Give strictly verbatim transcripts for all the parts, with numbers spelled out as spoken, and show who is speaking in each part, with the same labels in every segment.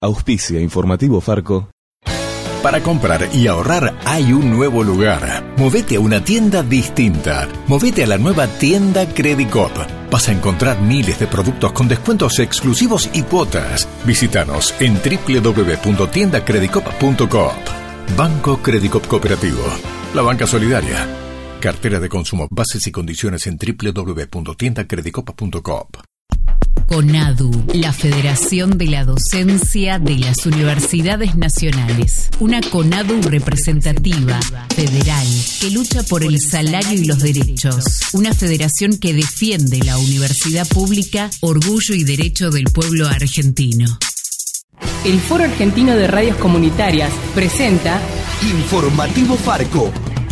Speaker 1: Auspicia Informativo Farco.
Speaker 2: Para comprar y ahorrar hay un nuevo lugar. Movete a una tienda distinta. Movete a la nueva tienda Credicop. Vas a encontrar miles de productos con descuentos exclusivos y cuotas. Visítanos en doble u doble u doble u punto tienda credicop punto coop. Banco Credicop Cooperativo. La banca solidaria. Cartera de consumo. Bases y condiciones en doble u doble u doble u punto tienda credicop punto coop.
Speaker 3: CONADU, la Federación de la Docencia de las Universidades Nacionales. Una CONADU representativa, federal, que lucha por el salario y los derechos. Una federación que defiende la universidad pública, orgullo y derecho del pueblo argentino.
Speaker 4: El Foro Argentino de Radios Comunitarias presenta
Speaker 5: Informativo Farco.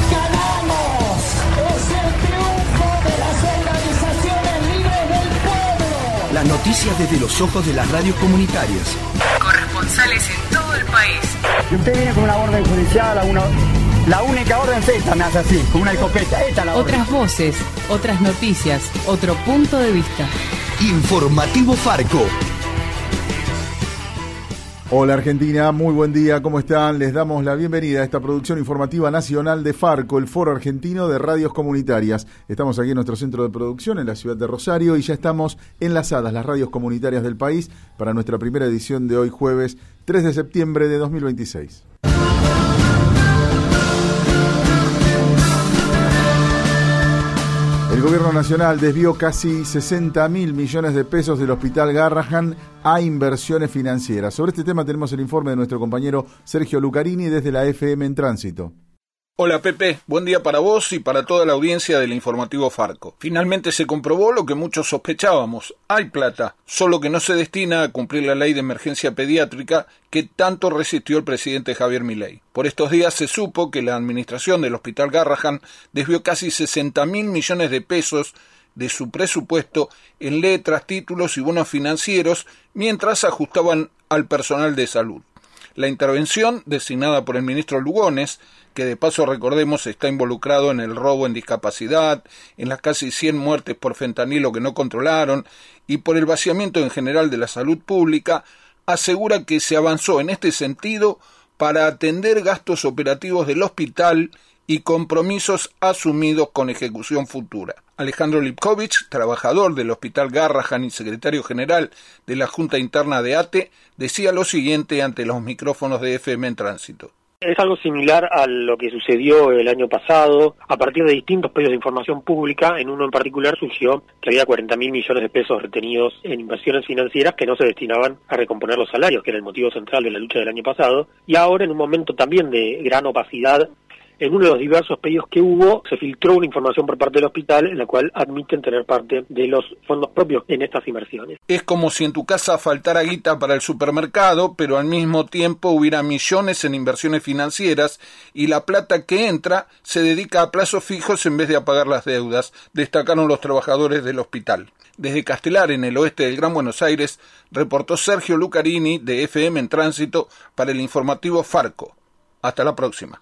Speaker 5: Las noticias desde los ojos de las radios comunitarias.
Speaker 3: Corresponsales en todo el país.
Speaker 6: Si usted viene con una orden judicial, a una, la única orden es esta, me hace así, con una escopeta. Esta es la orden.
Speaker 4: Otras voces, otras noticias, otro punto de vista.
Speaker 5: Informativo Farco.
Speaker 7: Hola Argentina, muy buen día, ¿cómo están? Les damos la bienvenida a esta producción informativa nacional de Farco, el Foro Argentino de Radios Comunitarias. Estamos aquí en nuestro centro de producción en la ciudad de Rosario y ya estamos enlazadas las radios comunitarias del país para nuestra primera edición de hoy jueves tres de septiembre de dos mil veintiséis. El gobierno nacional desvió casi sesenta mil millones de pesos del Hospital Garrahan a inversiones financieras. Sobre este tema tenemos el informe de nuestro compañero Sergio Lucarini desde la F M en Tránsito.
Speaker 8: Hola Pepe, buen día para vos y para toda la audiencia del Informativo Farco. Finalmente se comprobó lo que muchos sospechábamos. Hay plata, solo que no se destina a cumplir la ley de emergencia pediátrica que tanto resistió el presidente Javier Milei. Por estos días se supo que la administración del Hospital Garrahan desvió casi sesenta mil millones de pesos de su presupuesto en letras, títulos y bonos financieros mientras ajustaban al personal de salud. La intervención, designada por el ministro Lugones, que de paso recordemos está involucrado en el robo en discapacidad, en las casi cien muertes por fentanilo que no controlaron y por el vaciamiento en general de la salud pública, asegura que se avanzó en este sentido para atender gastos operativos del hospital y compromisos asumidos con ejecución futura. Alejandro Lipkovich, trabajador del Hospital Garrahan y secretario general de la Junta Interna de A T E, decía lo siguiente ante los micrófonos de F M en Tránsito.
Speaker 9: Es algo similar a lo que sucedió el año pasado. A partir de distintos pedidos de información pública, en uno en particular surgió que había cuarenta mil millones de pesos retenidos en inversiones financieras que no se destinaban a recomponer los salarios, que era el motivo central de la lucha del año pasado. Y ahora, en un momento también de gran opacidad, en uno de los diversos pedidos que hubo, se filtró una información por parte del hospital en la cual admiten tener parte de los fondos propios en estas inversiones.
Speaker 8: Es como si en tu casa faltara guita para el supermercado, pero al mismo tiempo hubiera millones en inversiones financieras y la plata que entra se dedica a plazos fijos en vez de a pagar las deudas, destacaron los trabajadores del hospital. Desde Castelar, en el oeste del Gran Buenos Aires, reportó Sergio Lucarini de F M en Tránsito para el Informativo Farco. Hasta la próxima.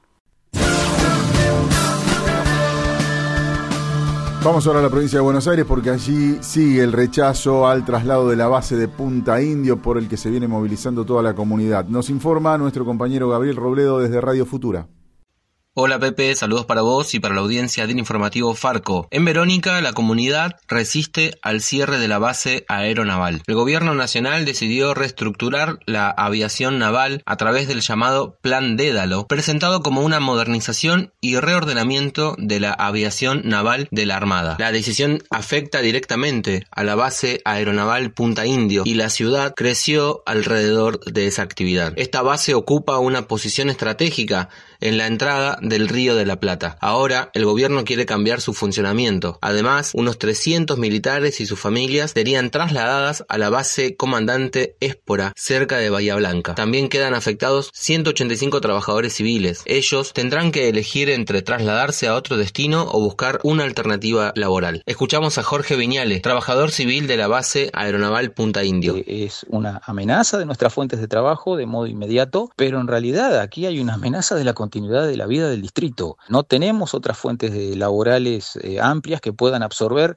Speaker 7: Vamos ahora a la provincia de Buenos Aires porque allí sigue el rechazo al traslado de la base de Punta Indio por el que se viene movilizando toda la comunidad. Nos informa nuestro compañero Gabriel Robledo desde Radio Futura.
Speaker 10: Hola Pepe, saludos para vos y para la audiencia del Informativo Farco. En Verónica, la comunidad resiste al cierre de la base aeronaval. El gobierno nacional decidió reestructurar la aviación naval a través del llamado Plan Dédalo, presentado como una modernización y reordenamiento de la aviación naval de la Armada. La decisión afecta directamente a la base aeronaval Punta Indio y la ciudad creció alrededor de esa actividad. Esta base ocupa una posición estratégica en la entrada del Río de la Plata. Ahora, el gobierno quiere cambiar su funcionamiento. Además, unos trescientos militares y sus familias serían trasladadas a la base Comandante Espora, cerca de Bahía Blanca. También quedan afectados ciento ochenta y cinco trabajadores civiles. Ellos tendrán que elegir entre trasladarse a otro destino o buscar una alternativa laboral. Escuchamos a Jorge Viñales, trabajador civil de la base aeronaval Punta Indio.
Speaker 11: Es una amenaza de nuestras fuentes de trabajo de modo inmediato, pero en realidad aquí hay una amenaza de la continuidad de la vida del distrito. No tenemos otras fuentes de laborales eh, amplias que puedan absorber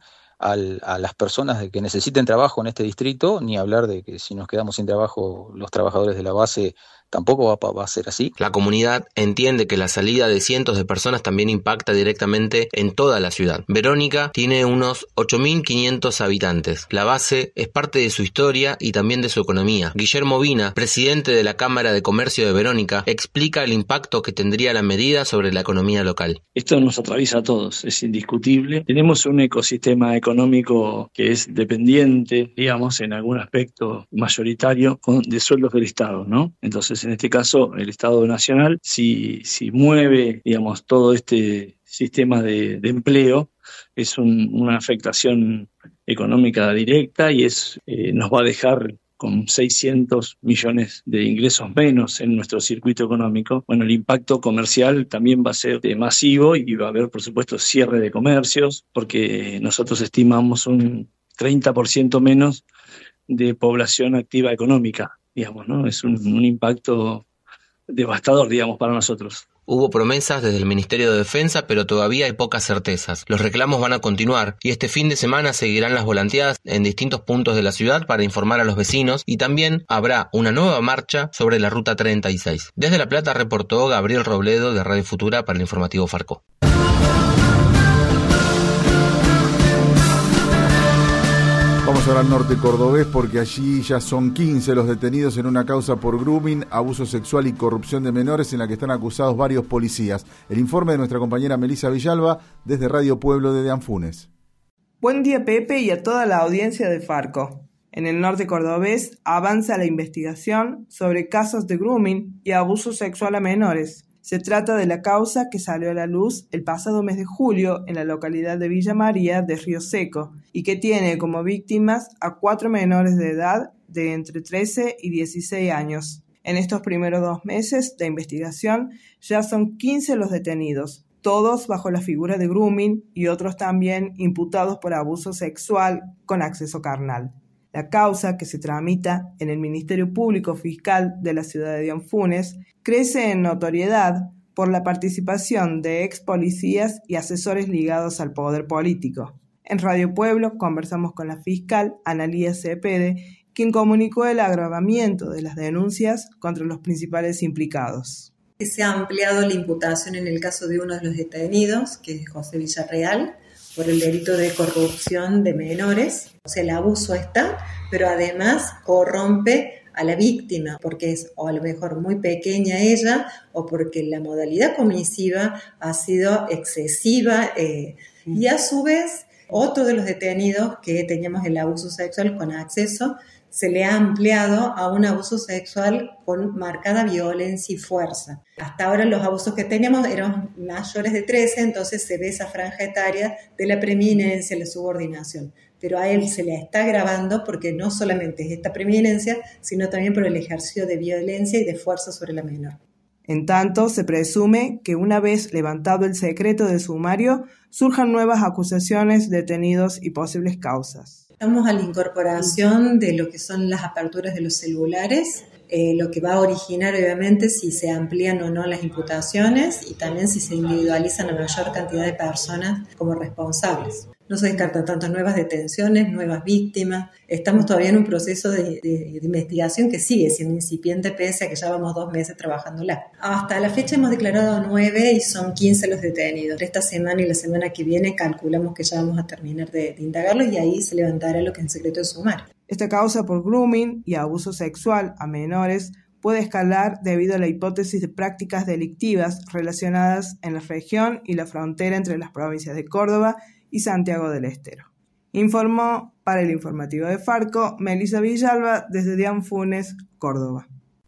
Speaker 11: al, a las personas de que necesiten trabajo en este distrito, ni hablar de que si nos quedamos sin trabajo los trabajadores de la base tampoco va, va a ser así.
Speaker 10: La comunidad entiende que la salida de cientos de personas también impacta directamente en toda la ciudad. Verónica tiene unos ocho mil quinientos habitantes. La base es parte de su historia y también de su economía. Guillermo Vina, presidente de la Cámara de Comercio de Verónica, explica el impacto que tendría la medida sobre la economía local.
Speaker 12: Esto nos atraviesa a todos, es indiscutible. Tenemos un ecosistema económico que es dependiente, digamos, en algún aspecto mayoritario de sueldos del Estado, ¿no? Entonces, en este caso, el Estado Nacional, si, si mueve, digamos, todo este sistema de, de empleo, es un, una afectación económica directa y es eh, nos va a dejar con seiscientos millones de ingresos menos en nuestro circuito económico. Bueno, el impacto comercial también va a ser eh, masivo y va a haber, por supuesto, cierre de comercios, porque nosotros estimamos un treinta por ciento menos de población activa económica. Digamos, ¿no? Es un, un impacto devastador, digamos, para nosotros.
Speaker 10: Hubo promesas desde el Ministerio de Defensa, pero todavía hay pocas certezas. Los reclamos van a continuar y este fin de semana seguirán las volanteadas en distintos puntos de la ciudad para informar a los vecinos y también habrá una nueva marcha sobre la Ruta treinta y seis. Desde La Plata reportó Gabriel Robledo de Radio Futura para el informativo Farco.
Speaker 7: Vamos ahora al norte cordobés porque allí ya son quince los detenidos en una causa por grooming, abuso sexual y corrupción de menores en la que están acusados varios policías. El informe de nuestra compañera Melisa Villalba desde Radio Pueblo de Anfunes.
Speaker 13: Buen día, Pepe, y a toda la audiencia de Farco. En el norte cordobés avanza la investigación sobre casos de grooming y abuso sexual a menores. Se trata de la causa que salió a la luz el pasado mes de julio en la localidad de Villa María de Río Seco y que tiene como víctimas a cuatro menores de edad de entre trece y dieciséis años. En estos primeros dos meses de investigación ya son quince los detenidos, todos bajo la figura de grooming y otros también imputados por abuso sexual con acceso carnal. La causa, que se tramita en el Ministerio Público Fiscal de la ciudad de Anfunes, crece en notoriedad por la participación de ex policías y asesores ligados al poder político. En Radio Pueblo conversamos con la fiscal Analía Cepede, quien comunicó el agravamiento de las denuncias contra los principales implicados.
Speaker 14: Se ha ampliado la imputación en el caso de uno de los detenidos, que es José Villarreal, por el delito de corrupción de menores. O sea, el abuso está, pero además corrompe a la víctima, porque es o a lo mejor muy pequeña ella, o porque la modalidad comisiva ha sido excesiva, eh, y a su vez, otro de los detenidos que teníamos el abuso sexual con acceso, se le ha ampliado a un abuso sexual con marcada violencia y fuerza. Hasta ahora los abusos que teníamos eran mayores de trece, entonces se ve esa franja etaria de la preeminencia, la subordinación. Pero a él se le está agravando porque no solamente es esta preeminencia, sino también por el ejercicio de violencia y de fuerza sobre la menor.
Speaker 13: En tanto, se presume que una vez levantado el secreto de sumario, surjan nuevas acusaciones, detenidos y posibles causas.
Speaker 14: Estamos a la incorporación de lo que son las aperturas de los celulares, eh, lo que va a originar obviamente si se amplían o no las imputaciones y también si se individualizan a mayor cantidad de personas como responsables. No se descartan tantas nuevas detenciones, nuevas víctimas. Estamos todavía en un proceso de, de, de investigación que sigue siendo incipiente pese a que ya vamos dos meses trabajándola. Hasta la fecha hemos declarado nueve y son quince los detenidos. Esta semana y la semana que viene calculamos que ya vamos a terminar de, de indagarlos y ahí se levantará lo que es en secreto de sumario.
Speaker 13: Esta causa por grooming y abuso sexual a menores puede escalar debido a la hipótesis de prácticas delictivas relacionadas en la región y la frontera entre las provincias de Córdoba y Santiago del Estero. Informó para el informativo de Farco Melisa Villalba desde Anfunes, Córdoba.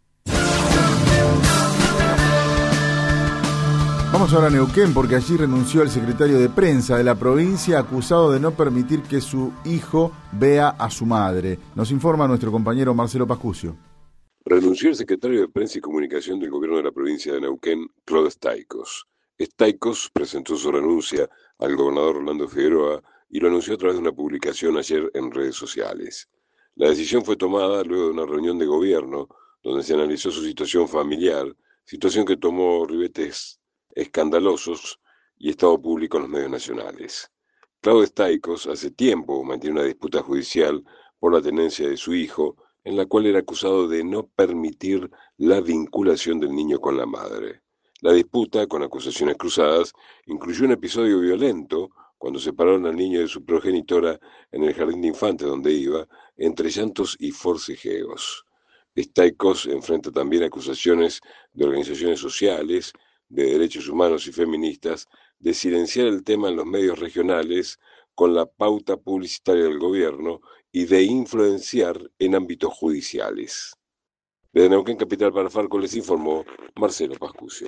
Speaker 7: Vamos ahora a Neuquén porque allí renunció el secretario de prensa de la provincia acusado de no permitir que su hijo vea a su madre. Nos informa nuestro compañero Marcelo Pascucio.
Speaker 15: Renunció el secretario de Prensa y Comunicación del gobierno de la provincia de Neuquén, Claude Staikos. Staikos presentó su renuncia al gobernador Rolando Figueroa y lo anunció a través de una publicación ayer en redes sociales. La decisión fue tomada luego de una reunión de gobierno donde se analizó su situación familiar, situación que tomó ribetes escandalosos y estado público en los medios nacionales. Claudio Staikos hace tiempo mantiene una disputa judicial por la tenencia de su hijo, en la cual era acusado de no permitir la vinculación del niño con la madre. La disputa, con acusaciones cruzadas, incluyó un episodio violento cuando separaron al niño de su progenitora en el jardín de infantes donde iba, entre llantos y forcejeos. Staikos enfrenta también acusaciones de organizaciones sociales, de derechos humanos y feministas, de silenciar el tema en los medios regionales con la pauta publicitaria del gobierno y de influenciar en ámbitos judiciales. Desde Neuquén Capital para Farco les informó Marcelo Pascucio.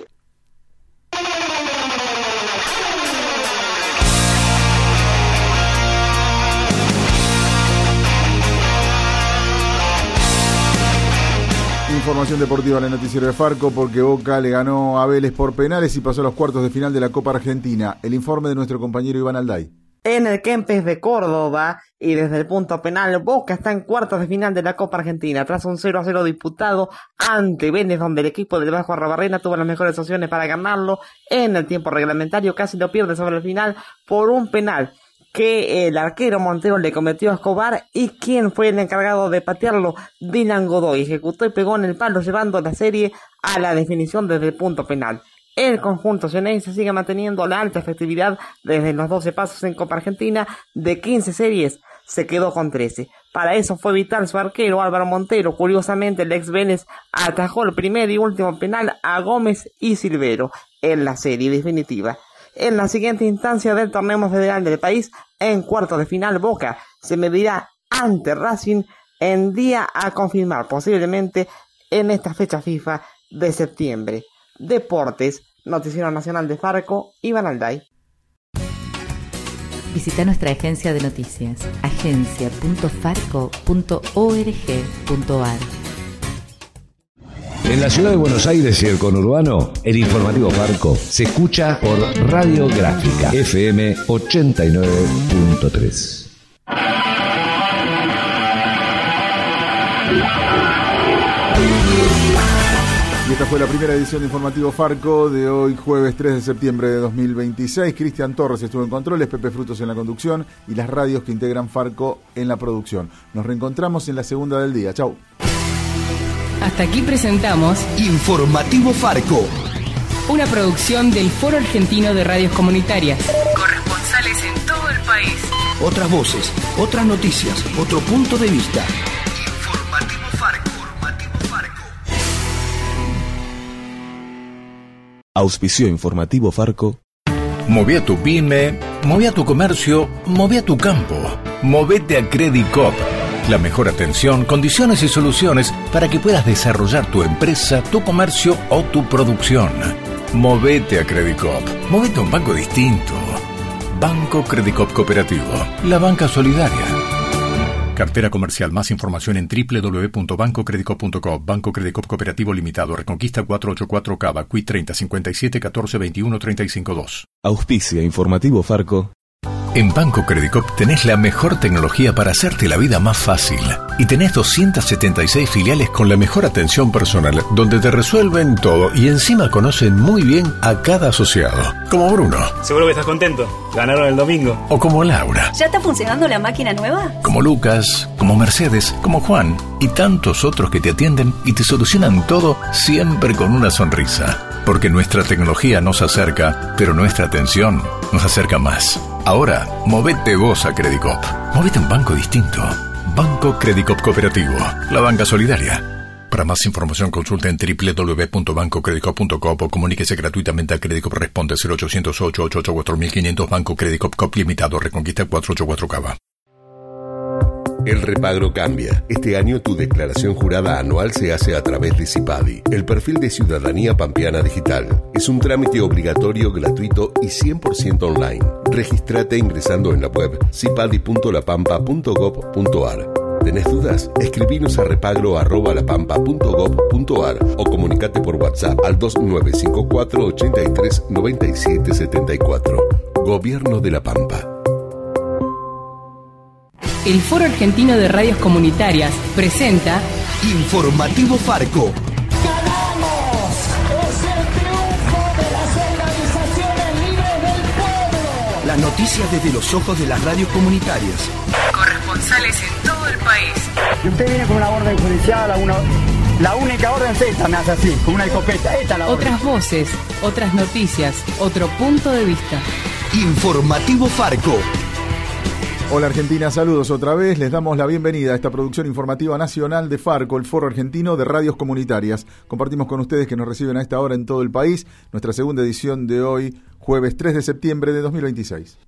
Speaker 7: Información deportiva en el noticiero de Farco, porque Boca le ganó a Vélez por penales y pasó a los cuartos de final de la Copa Argentina. El informe de nuestro compañero Iván Alday.
Speaker 16: En el Kempes de Córdoba y desde el punto penal, Boca está en cuartos de final de la Copa Argentina tras un cero a cero disputado ante Vélez, donde el equipo del Vasco Arrabarrena tuvo las mejores opciones para ganarlo. En el tiempo reglamentario casi lo pierde sobre el final por un penal que el arquero Montero le cometió a Escobar, y quien fue el encargado de patearlo, Dylan Godoy, ejecutó y pegó en el palo, llevando la serie a la definición desde el punto penal. El conjunto ceneice sigue manteniendo la alta efectividad desde los doce pasos en Copa Argentina. De quince series se quedó con trece. Para eso fue vital su arquero Álvaro Montero. Curiosamente, el ex Vélez atajó el primer y último penal a Gómez y Silvero en la serie definitiva. En la siguiente instancia del torneo federal del país, en cuartos de final, Boca se medirá ante Racing en día a confirmar, posiblemente en esta fecha FIFA de septiembre. Deportes, Noticiero Nacional de Farco, Iván Alday.
Speaker 3: Visita nuestra agencia de noticias, agencia punto farco punto org punto ar.
Speaker 17: En la ciudad de Buenos Aires y el conurbano, el informativo Farco se escucha por Radiográfica F M ochenta y nueve punto tres.
Speaker 7: Y esta fue la primera edición de Informativo Farco de hoy, jueves tres de septiembre de dos mil veintiséis. Cristian Torres estuvo en controles, Pepe Frutos en la conducción y las radios que integran Farco en la producción. Nos reencontramos en la segunda del día. Chau.
Speaker 4: Hasta aquí presentamos
Speaker 5: Informativo Farco,
Speaker 4: una producción del Foro Argentino de Radios Comunitarias.
Speaker 3: Corresponsales en todo el país.
Speaker 5: Otras voces, otras noticias, otro punto de vista. Informativo Farco. Informativo Farco.
Speaker 1: Auspició Informativo Farco.
Speaker 2: Moví a tu pyme, moví a tu comercio, moví a tu campo. Movete a Credicop. La mejor atención, condiciones y soluciones para que puedas desarrollar tu empresa, tu comercio o tu producción. Movete a Credicop. Movete a un banco distinto. Banco Credicop Cooperativo. La banca solidaria. Cartera comercial. Más información en doble u doble u doble u punto banco credicop punto com. Banco Credicop Cooperativo Limitado. Reconquista cuatrocientos ochenta y cuatro Cava. Q I treinta cincuenta y siete catorce veintiuno treinta y cinco dos.
Speaker 1: Auspicia Informativo Farco.
Speaker 2: En Banco Credicop tenés la mejor tecnología para hacerte la vida más fácil. Y tenés doscientas setenta y seis filiales con la mejor atención personal, donde te resuelven todo y encima conocen muy bien a cada asociado. Como Bruno.
Speaker 18: Seguro que estás contento. Ganaron el domingo.
Speaker 2: O como Laura.
Speaker 19: ¿Ya está funcionando la máquina nueva?
Speaker 2: Como Lucas, como Mercedes, como Juan y tantos otros que te atienden y te solucionan todo siempre con una sonrisa. Porque nuestra tecnología nos acerca, pero nuestra atención nos acerca más. Ahora, movete vos a Credicop. Movete a un banco distinto. Banco Credicop Cooperativo. La banca solidaria. Para más información consulta en doble u doble u doble u punto banco credicop punto com o comuníquese gratuitamente a Credicop. Responde cero ochocientos ocho ochenta y ocho cuatro mil quinientos. Banco Credicop Cop Limitado. Reconquista cuatrocientos ochenta y cuatro Cava.
Speaker 20: El repagro cambia. Este año tu declaración jurada anual se hace a través de CIPADI, el perfil de Ciudadanía Pampeana Digital. Es un trámite obligatorio, gratuito y cien por ciento online. Regístrate ingresando en la web cipadi punto la pampa punto gob punto ar. ¿Tenés dudas? Escribinos a repagro arroba lapampa punto gob punto ar o comunicate por WhatsApp al dos nueve cinco cuatro ochenta y tres noventa y siete setenta y cuatro. Gobierno de la Pampa.
Speaker 4: El Foro Argentino de Radios Comunitarias presenta
Speaker 5: Informativo Farco.
Speaker 21: ¡Ganamos! ¡Es el triunfo de las organizaciones libres del pueblo!
Speaker 5: Las noticias noticias desde los ojos de las radios comunitarias.
Speaker 3: Corresponsales en todo el país.
Speaker 6: Si usted viene con una orden judicial, una, la única orden es esta, me hace así, con una escopeta. Esta es la orden.
Speaker 4: Otras voces, otras noticias, otro punto de vista.
Speaker 5: Informativo Farco.
Speaker 7: Hola Argentina, saludos otra vez. Les damos la bienvenida a esta producción informativa nacional de Farco, el Foro Argentino de Radios Comunitarias. Compartimos con ustedes que nos reciben a esta hora en todo el país nuestra segunda edición de hoy, jueves tres de septiembre de dos mil veintiséis.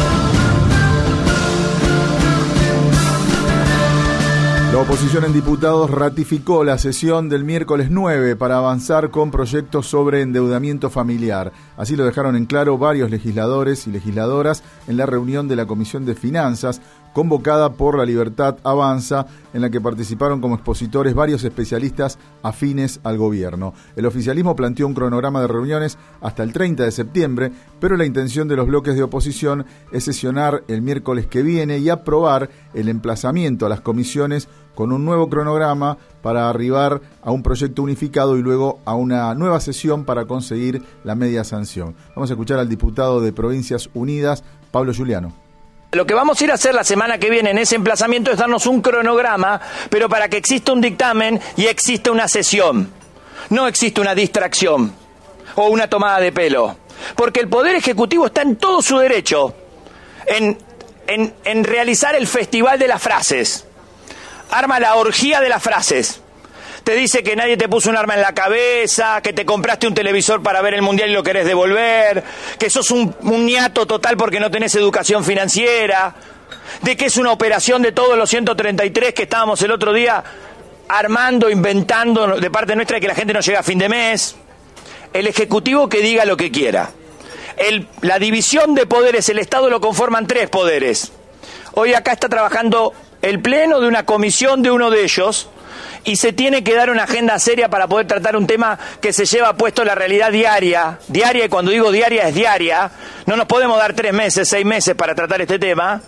Speaker 7: La oposición en diputados ratificó la sesión del miércoles nueve para avanzar con proyectos sobre endeudamiento familiar. Así lo dejaron en claro varios legisladores y legisladoras en la reunión de la Comisión de Finanzas, convocada por La Libertad Avanza, en la que participaron como expositores varios especialistas afines al gobierno. El oficialismo planteó un cronograma de reuniones hasta el treinta de septiembre, pero la intención de los bloques de oposición es sesionar el miércoles que viene y aprobar el emplazamiento a las comisiones con un nuevo cronograma para arribar a un proyecto unificado y luego a una nueva sesión para conseguir la media sanción. Vamos a escuchar al diputado de Provincias Unidas, Pablo Giuliano.
Speaker 22: Lo que vamos a ir a hacer la semana que viene en ese emplazamiento es darnos un cronograma, pero para que exista un dictamen y exista una sesión. No existe una distracción o una tomada de pelo. Porque el Poder Ejecutivo está en todo su derecho en, en, en realizar el festival de las frases. Arma la orgía de las frases. Te dice que nadie te puso un arma en la cabeza, que te compraste un televisor para ver el mundial y lo querés devolver, que sos un, un niato total porque no tenés educación financiera, de que es una operación de todos los ciento treinta y tres que estábamos el otro día armando, inventando de parte nuestra, que la gente no llega a fin de mes. El Ejecutivo que diga lo que quiera. El, la división de poderes, el Estado lo conforman tres poderes. Hoy acá está trabajando el pleno de una comisión de uno de ellos, y se tiene que dar una agenda seria para poder tratar un tema que se lleva puesto la realidad diaria, diaria, y cuando digo diaria es diaria, no nos podemos dar tres meses, seis meses para tratar este tema,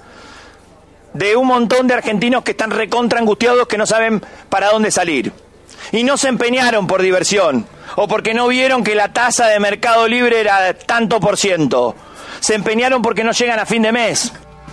Speaker 22: de un montón de argentinos que están recontra angustiados, que no saben para dónde salir. Y no se empeñaron por diversión, o porque no vieron que la tasa de Mercado Libre era tanto por ciento. Se empeñaron porque no llegan a fin de mes.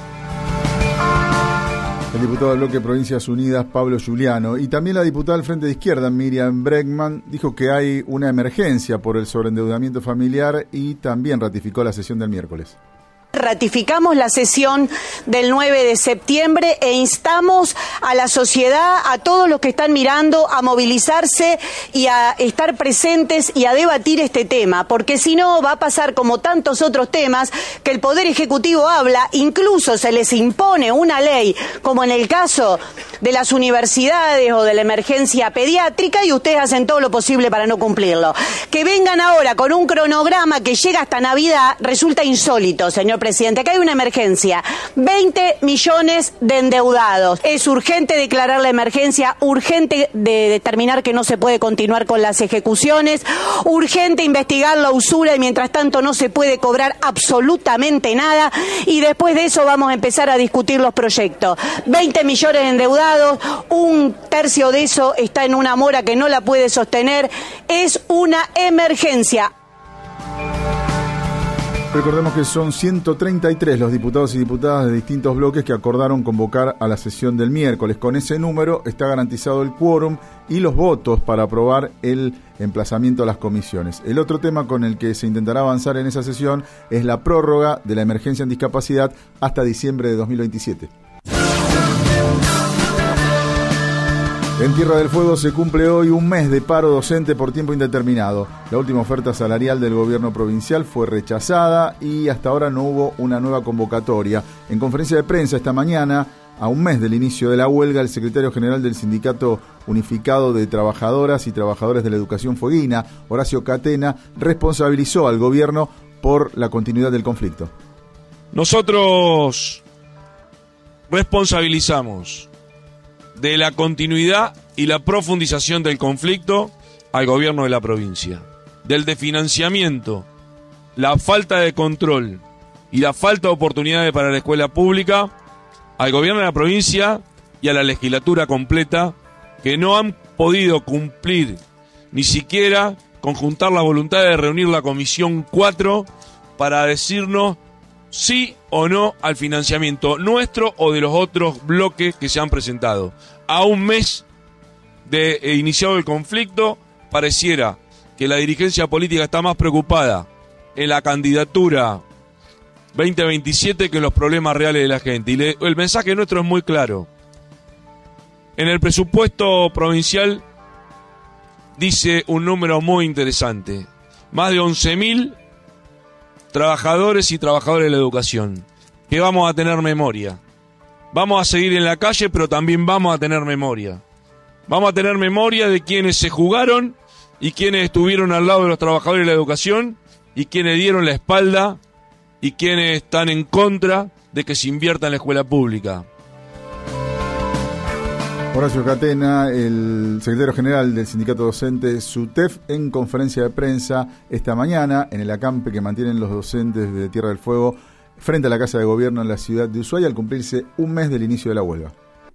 Speaker 7: El diputado del bloque de Provincias Unidas, Pablo Giuliano, y también la diputada del Frente de Izquierda, Miriam Bregman, dijo que hay una emergencia por el sobreendeudamiento familiar y también ratificó la sesión del miércoles.
Speaker 23: Ratificamos la sesión del nueve de septiembre e instamos a la sociedad, a todos los que están mirando, a movilizarse y a estar presentes y a debatir este tema, porque si no va a pasar como tantos otros temas que el Poder Ejecutivo habla, incluso se les impone una ley, como en el caso de las universidades o de la emergencia pediátrica, y ustedes hacen todo lo posible para no cumplirlo. Que vengan ahora con un cronograma que llega hasta Navidad resulta insólito, señor presidente. Presidente, acá hay una emergencia, veinte millones de endeudados. Es urgente declarar la emergencia, urgente de determinar que no se puede continuar con las ejecuciones, urgente investigar la usura y mientras tanto no se puede cobrar absolutamente nada, y después de eso vamos a empezar a discutir los proyectos. veinte millones de endeudados, un tercio de eso está en una mora que no la puede sostener, es una emergencia.
Speaker 7: Recordemos que son ciento treinta y tres los diputados y diputadas de distintos bloques que acordaron convocar a la sesión del miércoles. Con ese número está garantizado el quórum y los votos para aprobar el emplazamiento a las comisiones. El otro tema con el que se intentará avanzar en esa sesión es la prórroga de la emergencia en discapacidad hasta diciembre de dos mil veintisiete. En Tierra del Fuego se cumple hoy un mes de paro docente por tiempo indeterminado. La última oferta salarial del gobierno provincial fue rechazada y hasta ahora no hubo una nueva convocatoria. En conferencia de prensa esta mañana, a un mes del inicio de la huelga, el secretario general del Sindicato Unificado de Trabajadoras y Trabajadores de la Educación Fueguina, Horacio Catena, responsabilizó al gobierno por la continuidad del conflicto.
Speaker 24: Nosotros responsabilizamos de la continuidad y la profundización del conflicto al gobierno de la provincia, del desfinanciamiento, la falta de control y la falta de oportunidades para la escuela pública al gobierno de la provincia y a la legislatura completa, que no han podido cumplir ni siquiera conjuntar la voluntad de reunir la Comisión cuatro para decirnos sí o no al financiamiento nuestro o de los otros bloques que se han presentado. A un mes de eh, iniciado el conflicto, pareciera que la dirigencia política está más preocupada en la candidatura veinte veintisiete que en los problemas reales de la gente. Y le, el mensaje nuestro es muy claro. En el presupuesto provincial dice un número muy interesante. Más de once mil trabajadores y trabajadoras de la educación. Que vamos a tener memoria. Vamos a seguir en la calle, pero también vamos a tener memoria. Vamos a tener memoria de quienes se jugaron y quienes estuvieron al lado de los trabajadores de la educación y quienes dieron la espalda y quienes están en contra de que se invierta en la escuela pública.
Speaker 7: Horacio Catena, el secretario general del sindicato docente SUTEF, en conferencia de prensa esta mañana en el acampe que mantienen los docentes de Tierra del Fuego frente a la Casa de Gobierno en la ciudad de Ushuaia al cumplirse un mes del inicio de la huelga.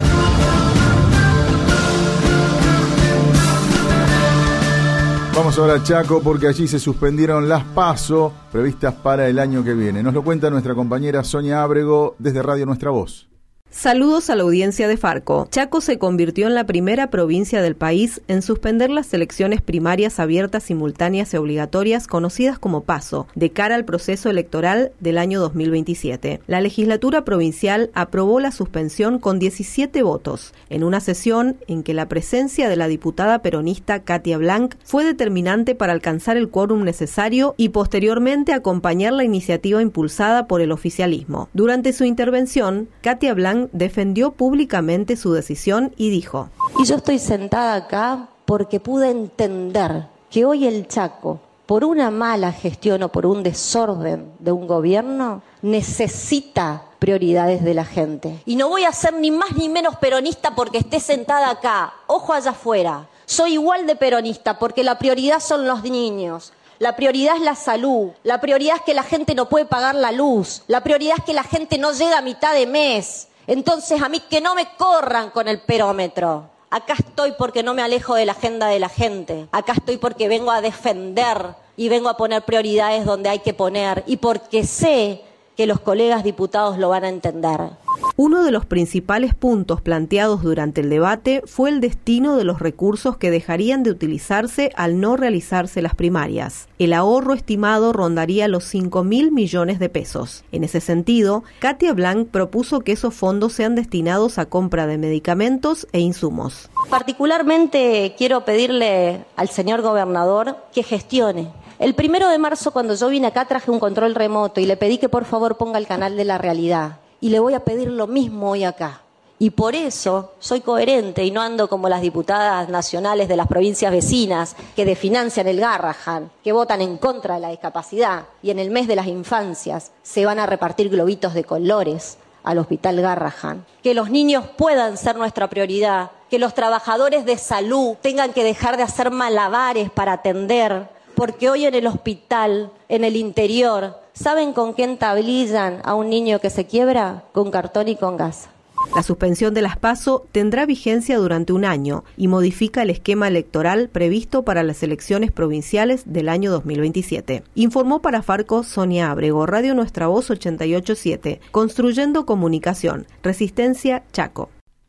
Speaker 7: Vamos ahora a Chaco porque allí se suspendieron las PASO previstas para el año que viene. Nos lo cuenta nuestra compañera Sonia Ábrego desde Radio Nuestra Voz.
Speaker 8: Saludos a la audiencia de Farco. Chaco se convirtió en la primera provincia del país en suspender las elecciones primarias abiertas, simultáneas y obligatorias, conocidas como PASO, de cara al proceso electoral del año dos mil veintisiete. La legislatura provincial aprobó la suspensión con diecisiete votos, en una sesión en que la presencia de la diputada peronista Katia Blanc fue determinante para alcanzar el quórum necesario y posteriormente acompañar la iniciativa impulsada por el oficialismo. Durante su intervención, Katia Blanc defendió públicamente su decisión y dijo:
Speaker 9: Y yo estoy sentada acá porque pude entender que hoy el Chaco, por una mala gestión o por un desorden de un gobierno, necesita prioridades de la gente. Y no voy a ser ni más ni menos peronista porque esté sentada acá, ojo allá afuera. Soy igual de peronista porque la prioridad son los niños. La prioridad es la salud, la prioridad es que la gente no puede pagar la luz, la prioridad es que la gente no llega a mitad de mes. Entonces a mí que no me corran con el perómetro. Acá estoy porque no me alejo de la agenda de la gente. Acá estoy porque vengo a defender y vengo a poner prioridades donde hay que poner y porque sé que los colegas diputados lo van a entender.
Speaker 8: Uno de los principales puntos planteados durante el debate fue el destino de los recursos que dejarían de utilizarse al no realizarse las primarias. El ahorro estimado rondaría los cinco mil millones de pesos. En ese sentido, Katia Blanc propuso que esos fondos sean destinados a compra de medicamentos e insumos.
Speaker 9: Particularmente quiero pedirle al señor gobernador que gestione. El primero de marzo, cuando yo vine acá, traje un control remoto y le pedí que por favor ponga el canal de La Realidad. Y le voy a pedir lo mismo hoy acá. Y por eso soy coherente y no ando como las diputadas nacionales de las provincias vecinas que desfinancian el Garrahan, que votan en contra de la discapacidad y en el mes de las infancias se van a repartir globitos de colores al Hospital Garrahan. Que los niños puedan ser nuestra prioridad, que los trabajadores de salud tengan que dejar de hacer malabares para atender, porque hoy en el hospital, en el interior, ¿saben con qué entablillan a un niño que se quiebra? Con cartón y con gas.
Speaker 8: La suspensión de las PASO tendrá vigencia durante un año y modifica el esquema electoral previsto para las elecciones provinciales del año dos mil veintisiete. Informó para Farco Sonia Ábrego, Radio Nuestra Voz ochenta y ocho punto siete, Construyendo Comunicación, Resistencia Chaco.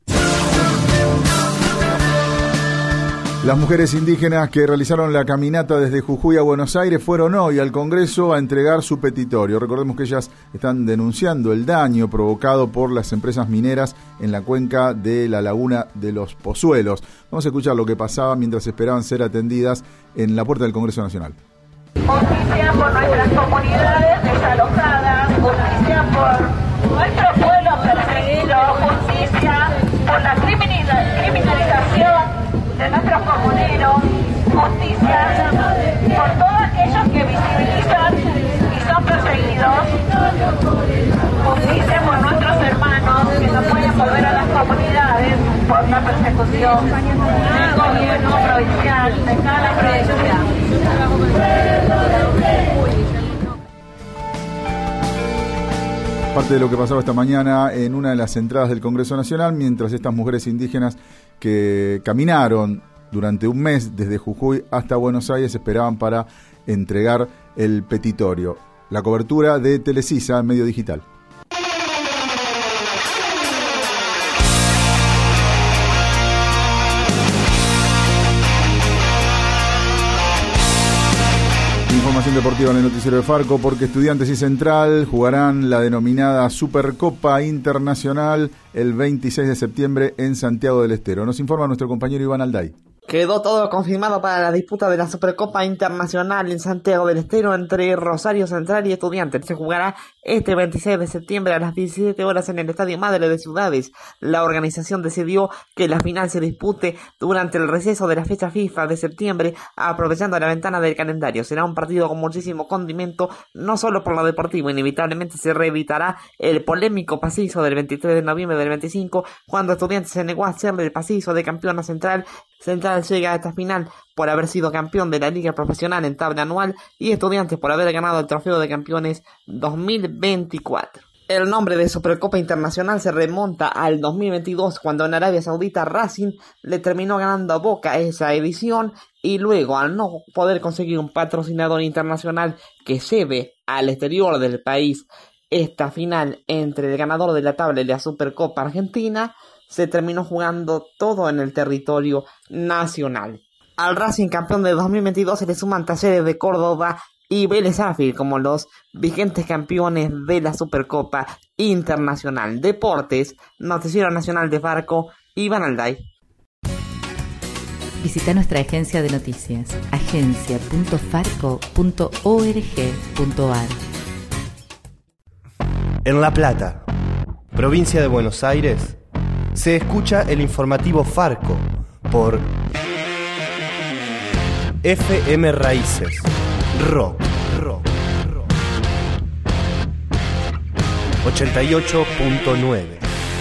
Speaker 7: Las mujeres indígenas que realizaron la caminata desde Jujuy a Buenos Aires fueron hoy al Congreso a entregar su petitorio. Recordemos que ellas están denunciando el daño provocado por las empresas mineras en la cuenca de la laguna de los Pozuelos. Vamos a escuchar lo que pasaba mientras esperaban ser atendidas en la puerta del Congreso Nacional.
Speaker 11: Justicia por nuestras comunidades desalojadas, justicia por nuestro pueblo perseguido, justicia por la criminalización de nuestros comuneros, justicia por todos aquellos que visibilizan y son perseguidos, justicia por nuestros hermanos que no pueden volver a las comunidades por la persecución del gobierno provincial, de cada provincia.
Speaker 7: Parte de lo que pasaba esta mañana en una de las entradas del Congreso Nacional, mientras estas mujeres indígenas que caminaron durante un mes desde Jujuy hasta Buenos Aires esperaban para entregar el petitorio. la cobertura de Telesisa, medio digital. Información deportiva en el noticiero de Farco, porque Estudiantes y Central jugarán la denominada Supercopa Internacional el veintiséis de septiembre en Santiago del Estero. Nos informa nuestro compañero Iván Alday.
Speaker 16: Quedó todo confirmado para la disputa de la Supercopa Internacional en Santiago del Estero entre Rosario Central y Estudiantes. Se jugará este veintiséis de septiembre a las diecisiete horas en el Estadio Madre de Ciudades. La organización decidió que la final se dispute durante el receso de la fecha FIFA de septiembre, aprovechando la ventana del calendario. Será un partido con muchísimo condimento, no solo por lo deportivo. Inevitablemente se reeditará el polémico pasillo del veintitrés de noviembre del veinticinco, cuando Estudiantes se negó a hacerle el pasillo de campeón a Central. Central llega a esta final por haber sido campeón de la Liga Profesional en tabla anual y Estudiantes por haber ganado el Trofeo de Campeones dos mil veinticuatro. El nombre de Supercopa Internacional se remonta al dos mil veintidós, cuando en Arabia Saudita Racing le terminó ganando a Boca esa edición, y luego, al no poder conseguir un patrocinador internacional que lleve al exterior del país esta final entre el ganador de la tabla y la Supercopa Argentina, se terminó jugando todo en el territorio nacional. Al Racing campeón de dos mil veintidós se le suman Talleres de Córdoba y Vélez Sarsfield como los vigentes campeones de la Supercopa Internacional. Deportes, Noticiero Nacional de Farco, Iván Alday.
Speaker 3: Visita nuestra agencia de noticias, agencia punto farco punto org punto ar.
Speaker 10: En La Plata, provincia de Buenos Aires, se escucha el informativo Farco por F M Raíces, Rock, Rock, Rock. ochenta y ocho punto nueve.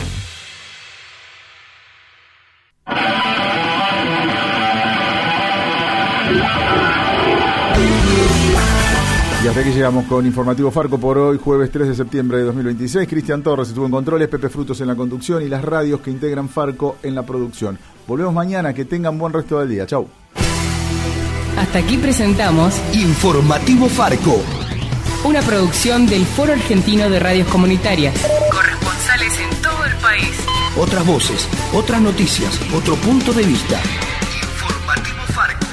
Speaker 7: Y hasta aquí llegamos con Informativo Farco por hoy, jueves tres de septiembre de dos mil veintiséis. Cristian Torres estuvo en controles, Pepe Frutos en la conducción y las radios que integran Farco en la producción. Volvemos mañana, que tengan buen resto del día. Chau.
Speaker 4: Hasta aquí presentamos
Speaker 5: Informativo Farco,
Speaker 4: una producción del Foro Argentino de Radios Comunitarias.
Speaker 3: Corresponsales en todo el país.
Speaker 5: Otras voces, otras noticias, otro punto de vista. Informativo Farco.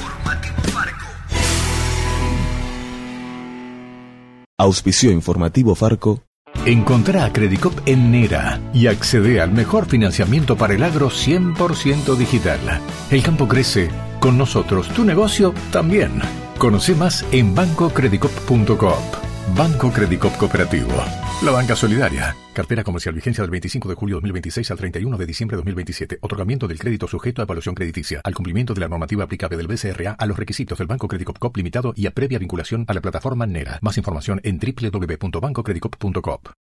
Speaker 1: Auspició Informativo Farco.
Speaker 2: Encontrá a Credicop en Nera y accede al mejor financiamiento para el agro cien por ciento digital. El campo crece, con nosotros tu negocio también. Conoce más en banco credicop punto coop. Banco Credicop Cooperativo. La banca solidaria. Cartera comercial, vigencia del veinticinco de julio de dos mil veintiséis al treinta y uno de diciembre de dos mil veintisiete. Otorgamiento del crédito sujeto a evaluación crediticia. Al cumplimiento de la normativa aplicable del B C R A a los requisitos del Banco Credicop Coop Limitado y a previa vinculación a la plataforma Nera. Más información en doble u doble u doble u punto banco credicop punto coop.